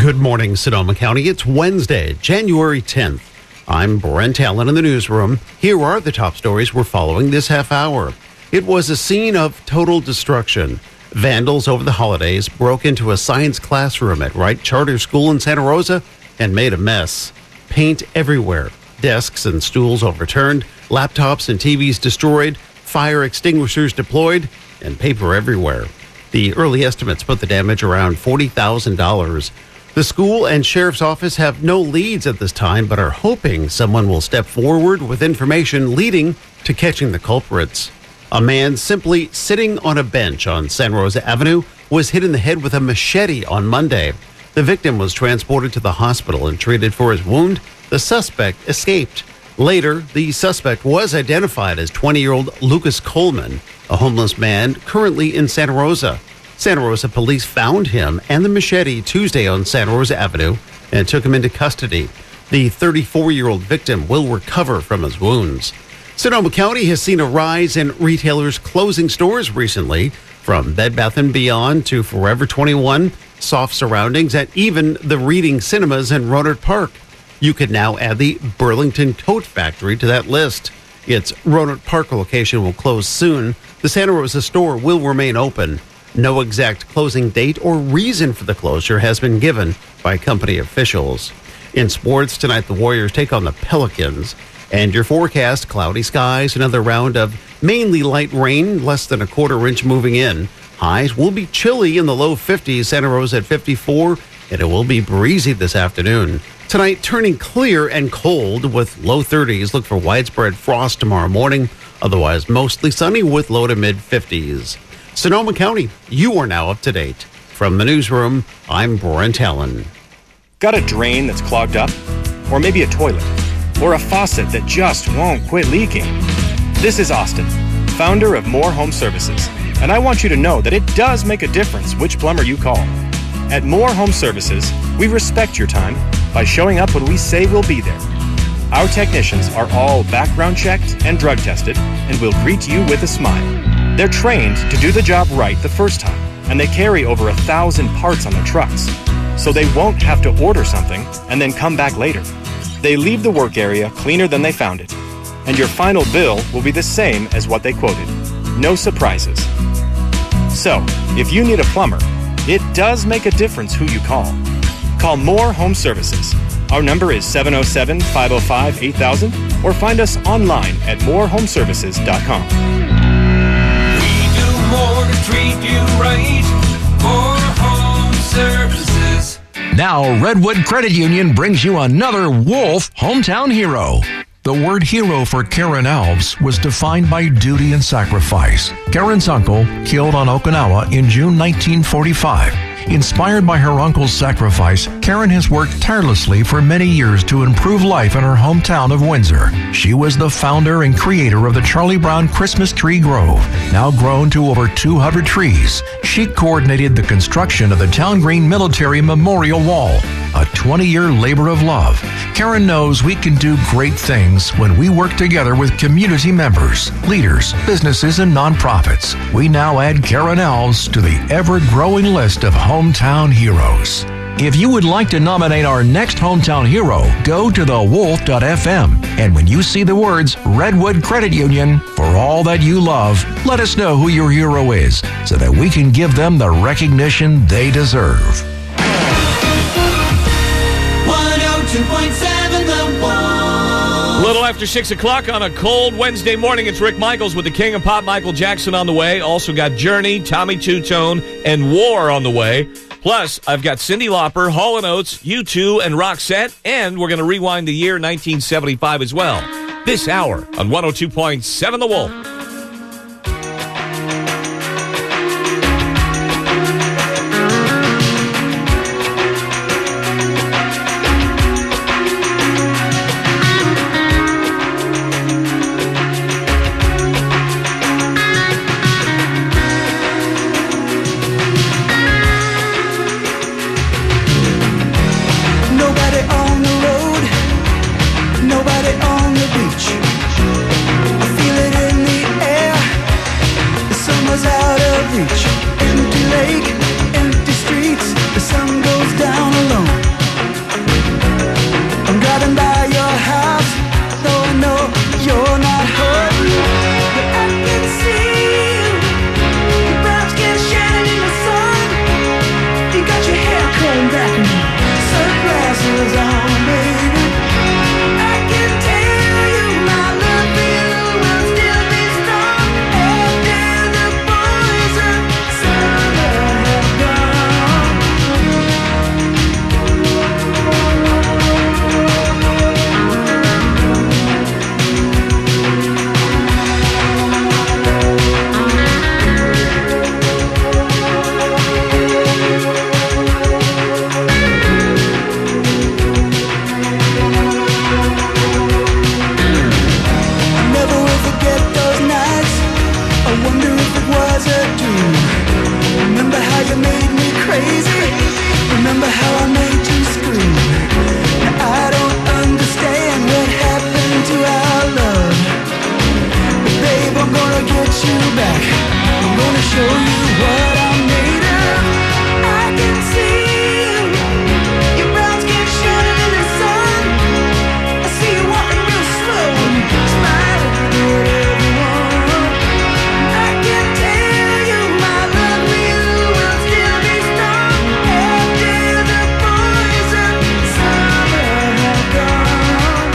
Good morning, Sonoma County. It's Wednesday, January 10th. I'm Brent Allen in the newsroom. Here are the top stories we're following this half hour. It was a scene of total destruction. Vandals over the holidays broke into a science classroom at Wright Charter School in Santa Rosa and made a mess. Paint everywhere. Desks and stools overturned, laptops and TVs destroyed, fire extinguishers deployed, and paper everywhere. The early estimates put the damage around $40,000. The school and sheriff's office have no leads at this time, but are hoping someone will step forward with information leading to catching the culprits. A man simply sitting on a bench on Santa Rosa Avenue was hit in the head with a machete on Monday. The victim was transported to the hospital and treated for his wound. The suspect escaped. Later, the suspect was identified as 20-year-old Lucas Coleman, a homeless man currently in Santa Rosa. Santa Rosa police found him and the machete Tuesday on Santa Rosa Avenue and took him into custody. The 34-year-old victim will recover from his wounds. Sonoma County has seen a rise in retailers closing stores recently, from Bed Bath & Beyond to Forever 21, Soft Surroundings, and even the Reading Cinemas in Rohnert Park. You could now add the Burlington Coat Factory to that list. Its Rohnert Park location will close soon. The Santa Rosa store will remain open. No exact closing date or reason for the closure has been given by company officials. In sports, tonight the Warriors take on the Pelicans. And your forecast, cloudy skies, another round of mainly light rain, less than a quarter inch moving in. Highs will be chilly in the low 50s, Santa Rosa at 54, and it will be breezy this afternoon. Tonight, turning clear and cold with low 30s. Look for widespread frost tomorrow morning. Otherwise, mostly sunny with low to mid 50s. Sonoma County, you are now up to date. From the newsroom, I'm Brent Allen. Got a drain that's clogged up? Or maybe a toilet? Or a faucet that just won't quit leaking? This is Austin, founder of More Home Services, and I want you to know that it does make a difference which plumber you call. At More Home Services, we respect your time by showing up when we say we'll be there. Our technicians are all background checked and drug tested and will greet you with a smile. They're trained to do the job right the first time, and they carry over 1,000 parts on their trucks, so they won't have to order something and then come back later. They leave the work area cleaner than they found it, and your final bill will be the same as what they quoted. No surprises. So, if you need a plumber, it does make a difference who you call. Call More Home Services. Our number is 707-505-8000, or find us online at morehomeservices.com. More to treat you right. More Home Services. Now, Redwood Credit Union brings you another Wolf Hometown Hero. The word hero for Karen Alves was defined by duty and sacrifice. Karen's uncle, killed on Okinawa in June 1945. Inspired by her uncle's sacrifice, Karen has worked tirelessly for many years to improve life in her hometown of Windsor. She was the founder and creator of the Charlie Brown Christmas Tree Grove, now grown to over 200 trees. She coordinated the construction of the Town Green Military Memorial Wall, a 20-year labor of love. Karen knows we can do great things when we work together with community members, leaders, businesses, and nonprofits. We now add Karen Alves to the ever-growing list of hometown heroes. If you would like to nominate our next hometown hero, go to thewolf.fm. And when you see the words Redwood Credit Union, for all that you love, let us know who your hero is so that we can give them the recognition they deserve. 102.7 The Wolf. A little after 6 o'clock on a cold Wednesday morning, it's Rick Michaels with the King of Pop, Michael Jackson, on the way. Also got Journey, Tommy Two Tone, and War on the way. Plus, I've got Cyndi Lauper, Hall & Oates, U2, and Roxette, and we're going to rewind the year 1975 as well. This hour on 102.7 The Wolf. Nobody on the beach. I feel it in the Remember how I made you scream? Now I don't understand what happened to our love. But babe, I'm gonna get you back. I'm gonna show you what I'm made of. I can see you, your brown skin shining in the sun. I see you walking real slow and smiling at everyone. I can tell you my love for you will still be strong after the poison summer has gone.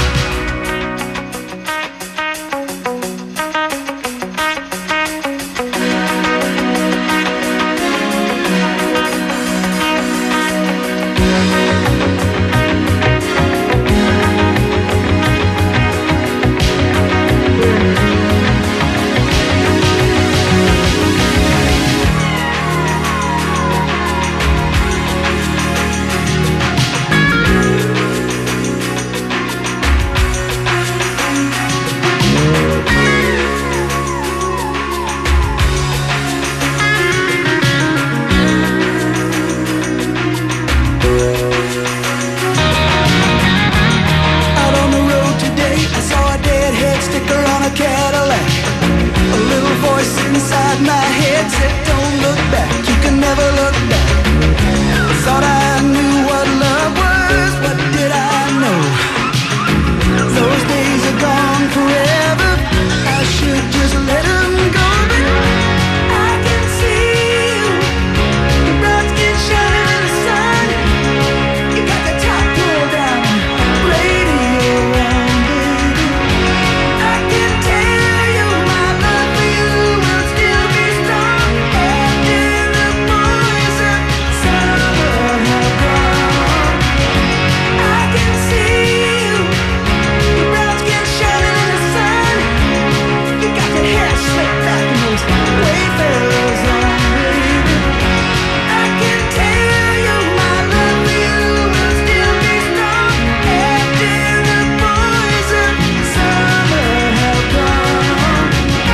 Out on the road today, I saw a deadhead sticker on a Cadillac. A little voice inside my head said, don't look back, you can never look back. I thought I knew what love was, what did I know? Those days are gone forever, I should just let them go. But I can see you, your brown skin shining in the sun. You got the top pulled down, radio on, baby. I can tell you my love for you will still be strong after the poison summer has gone. I can see you, your brown skin shining in the sun. You got your hair slicked back and those wayfarers on, baby. I can tell you my love for you will still be strong after the poison summer has gone.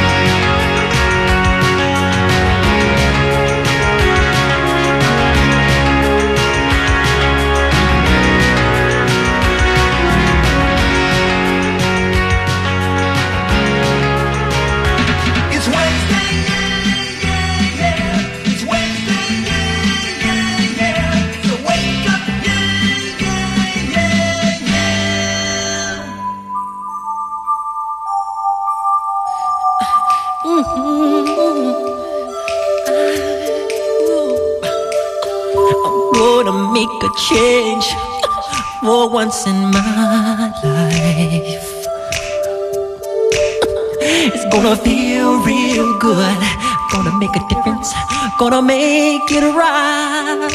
It's Wednesday, yeah, yeah. It's Wednesday, yeah, yeah, yeah. So wake up, yeah, yeah, yeah, yeah. I'm gonna make a change for once in my life. It's gonna feel real good. Gonna make a difference. Gonna make it right.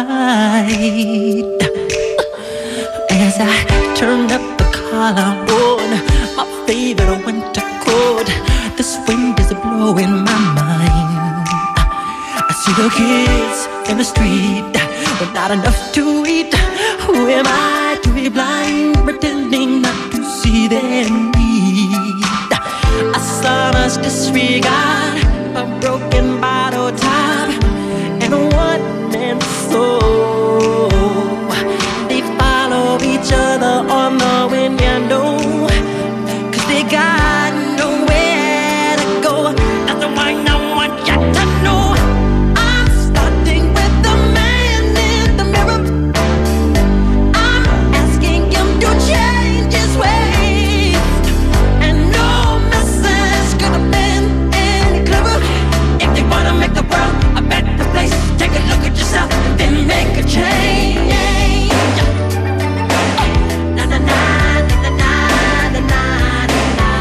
As I turn up the collar on my favorite winter coat, this wind is blowing my mind. I see the kids in the street with not enough to eat. Who am I to be blind, pretending not to see their need? A sonorous disregard, a broken bottle top, and a one-man soul. They follow each other on the wind, you know, 'cause they got nowhere to go. That's why I want you to know I'm starting with the man in the mirror. I'm asking him to change his ways, and no message could have been any clearer. If they wanna make the world a better place, take a look at yourself and then make a change. Na na na na na na na na.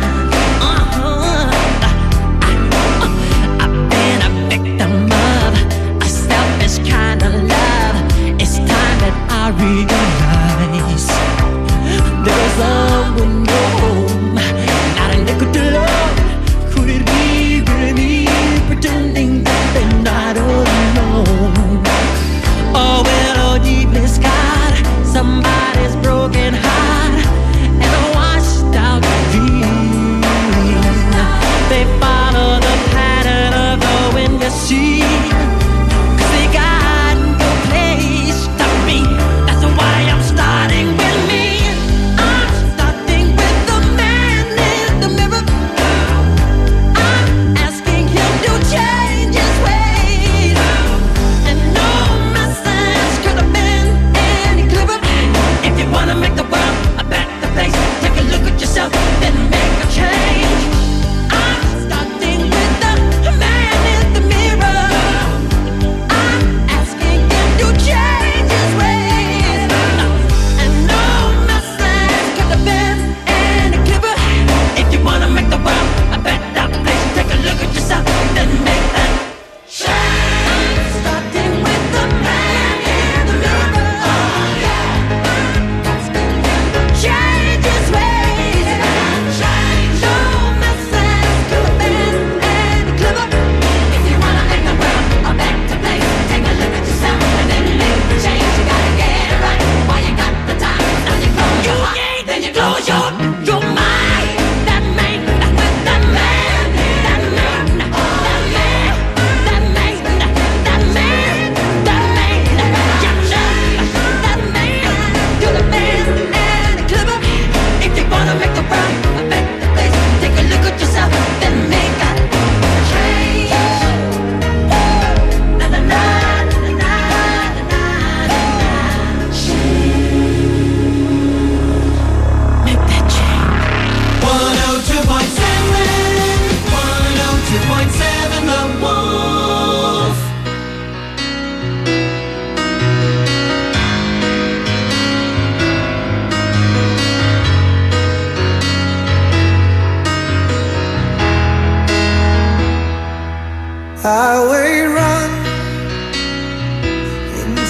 I've been a victim of a selfish kind of love. It's time that I realize there's someone home, not a nickel to love. Could it be really me pretending that they're not alone? Oh well, oh deeply scarred, somebody's broken heart and a washed out dream. They follow the pattern of the wind, you see, 'cause they got no place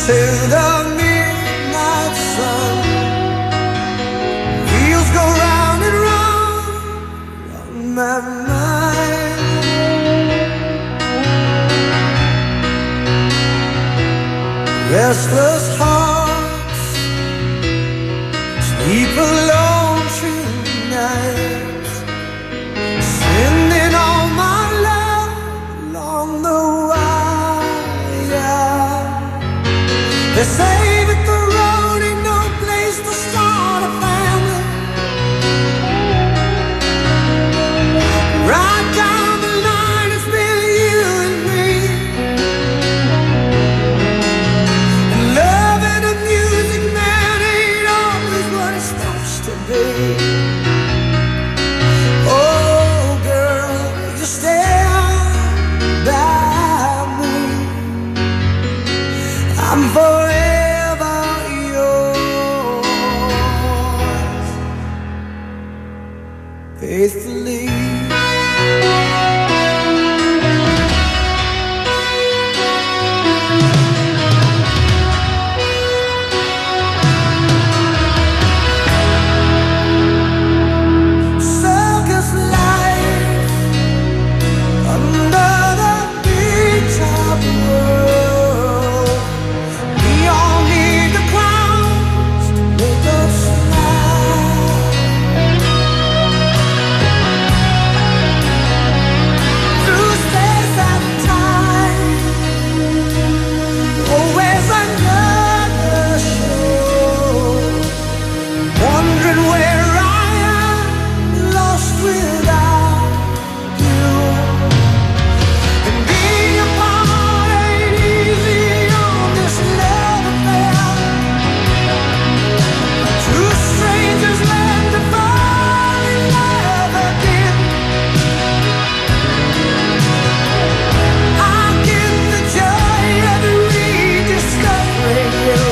till the midnight sun. Wheels go round and round on my mind. Restless hearts sleep alone tonight, sending all my love along the wire. They say that the road ain't no place to start a family. Right down the line, it's been you and me. And loving a music man ain't always what it's supposed to be. Oh, girl, you stand by me. I'm forever yours, faithfully. Circus life under the big top world. We all need the clowns to make us smile. Through space and time, always another show. Wondering where I am, lost without you. And being apart ain't easy on this love affair. Two strangers learn to fall in love again. I get the joy of rediscovering you.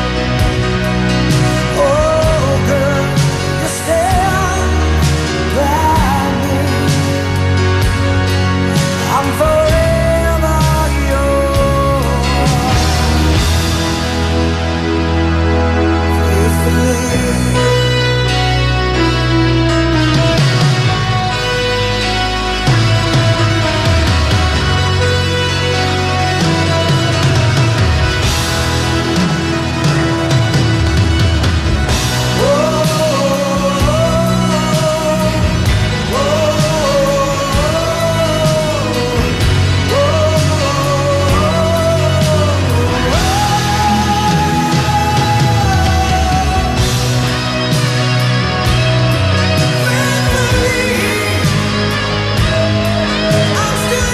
Oh, girl, you stand by me. I'm forever yours, faithfully. I'm still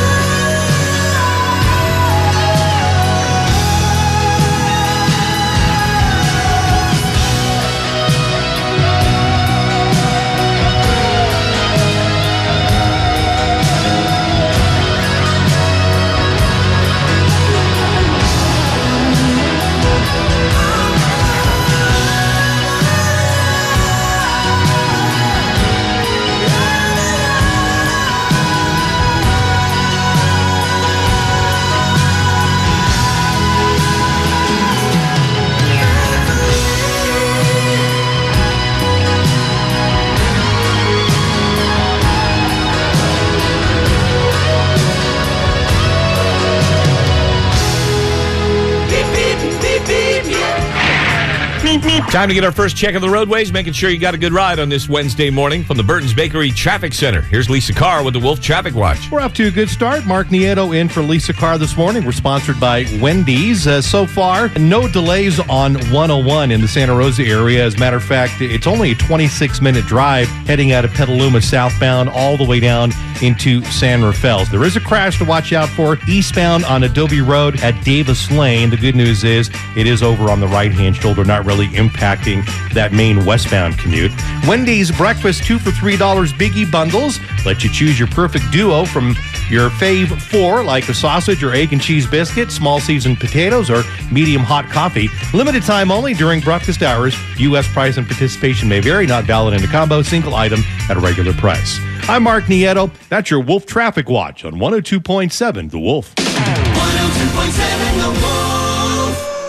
Time to get our first check of the roadways, making sure you got a good ride on this Wednesday morning from the Burton's Bakery Traffic Center. Here's Lisa Carr with the Wolf Traffic Watch. We're up to a good start. Mark Nieto in for Lisa Carr this morning. We're sponsored by Wendy's. So far, no delays on 101 in the Santa Rosa area. As a matter of fact, it's only a 26-minute drive heading out of Petaluma southbound all the way down into San Rafael. There is a crash to watch out for eastbound on Adobe Road at Davis Lane. The good news is it is over on the right-hand shoulder, not really impacting that main westbound commute. Wendy's breakfast 2 for $3 biggie bundles let you choose your perfect duo from your fave 4, like a sausage or egg and cheese biscuit, small seasoned potatoes, or medium hot coffee. Limited time only during breakfast hours. U.S. price and participation may vary. Not valid in a combo. Single item at a regular price. I'm Mark Nieto. That's your Wolf Traffic Watch on 102.7 The Wolf. 102.7 The Wolf.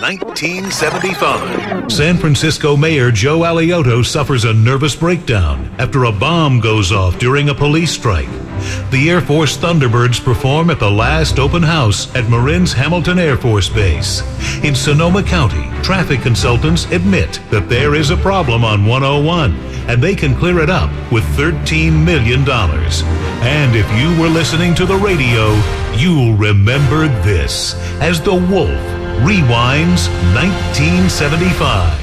1975. San Francisco Mayor Joe Alioto suffers a nervous breakdown after a bomb goes off during a police strike. The Air Force Thunderbirds perform at the last open house at Marin's Hamilton Air Force Base. In Sonoma County, traffic consultants admit that there is a problem on 101, and they can clear it up with $13 million. And if you were listening to the radio, you'll remember this as the Wolf rewinds 1975.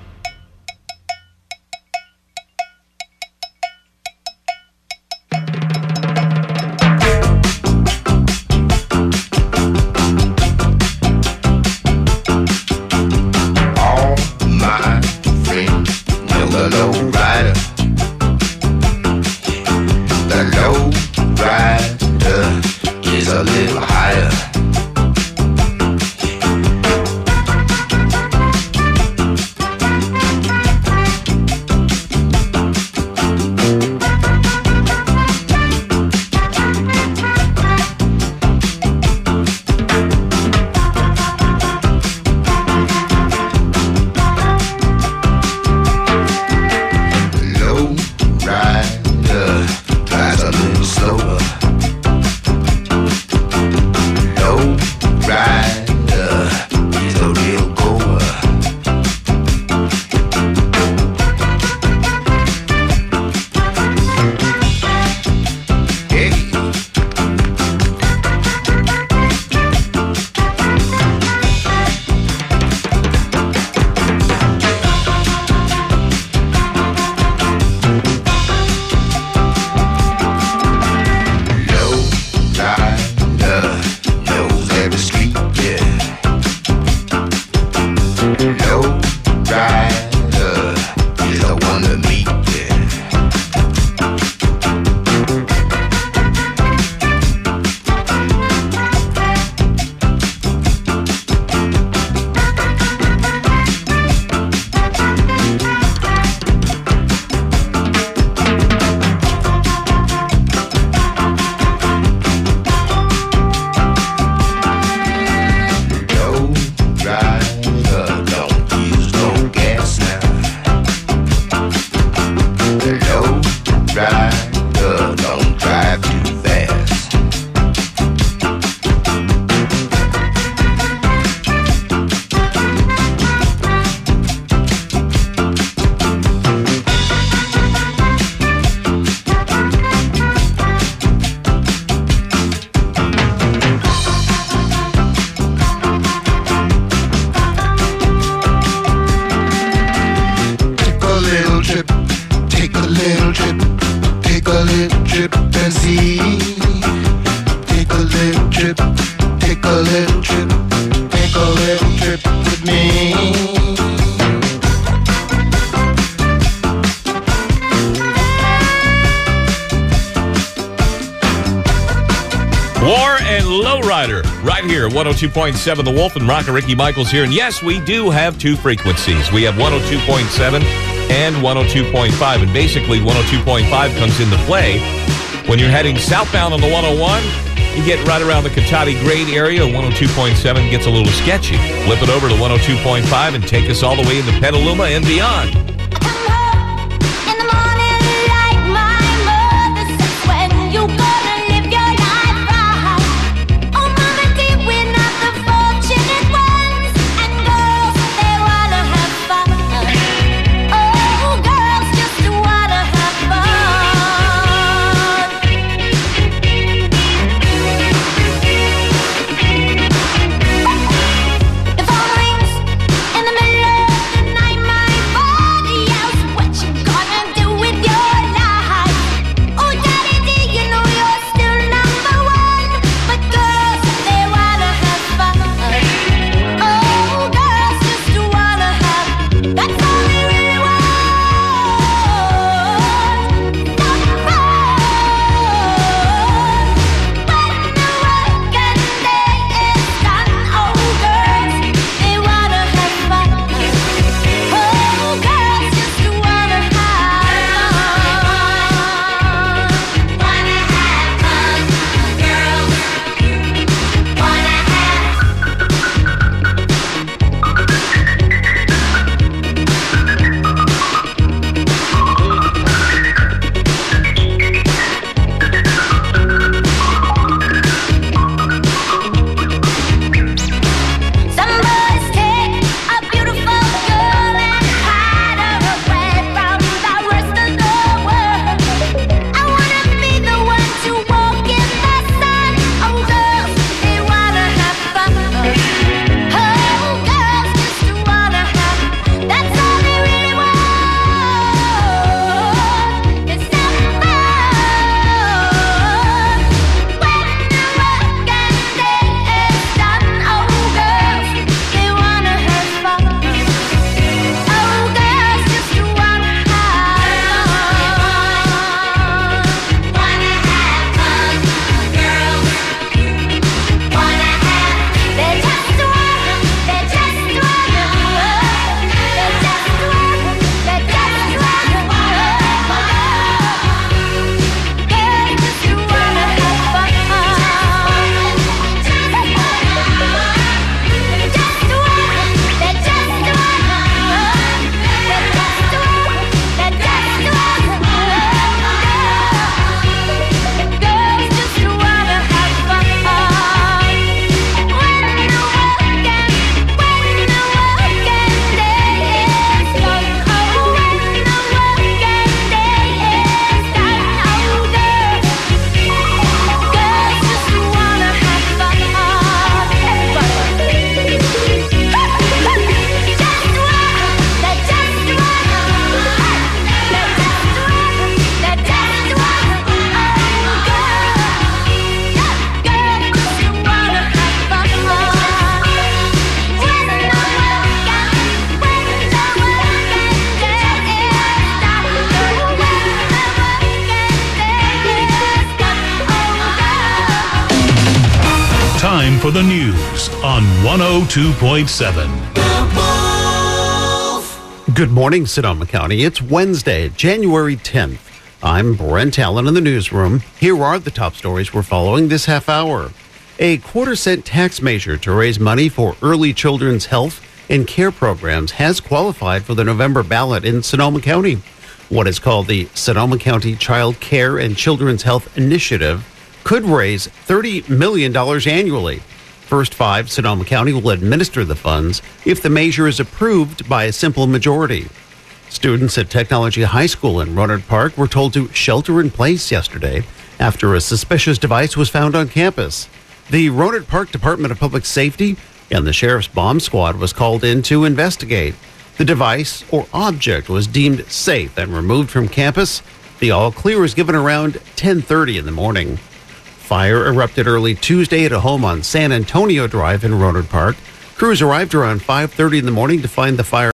War and Lowrider, right here, 102.7 The Wolf, and Rocker Ricky Michaels here. And yes, we do have two frequencies. We have 102.7 and 102.5. And basically, 102.5 comes into play when you're heading southbound on the 101. You get right around the Cotati Grade area. 102.7 gets a little sketchy. Flip it over to 102.5 and take us all the way into Petaluma and beyond. If all rings in the middle of the night, my body for the news on 102.7. Good morning, Sonoma County. It's Wednesday, January 10th. I'm Brent Allen in the newsroom. Here are the top stories we're following this half hour. A quarter-cent tax measure to raise money for early children's health and care programs has qualified for the November ballot in Sonoma County. What is called the Sonoma County Child Care and Children's Health Initiative could raise $30 million annually. First Five Sonoma County will administer the funds if the measure is approved by a simple majority. Students at Technology High School in Rohnert Park were told to shelter in place yesterday after a suspicious device was found on campus. The Rohnert Park Department of Public Safety and the Sheriff's Bomb Squad was called in to investigate. The device or object was deemed safe and removed from campus. The all clear was given around 10:30 in the morning. Fire erupted early Tuesday at a home on San Antonio Drive in Rohnert Park. Crews arrived around 5:30 in the morning to find the fire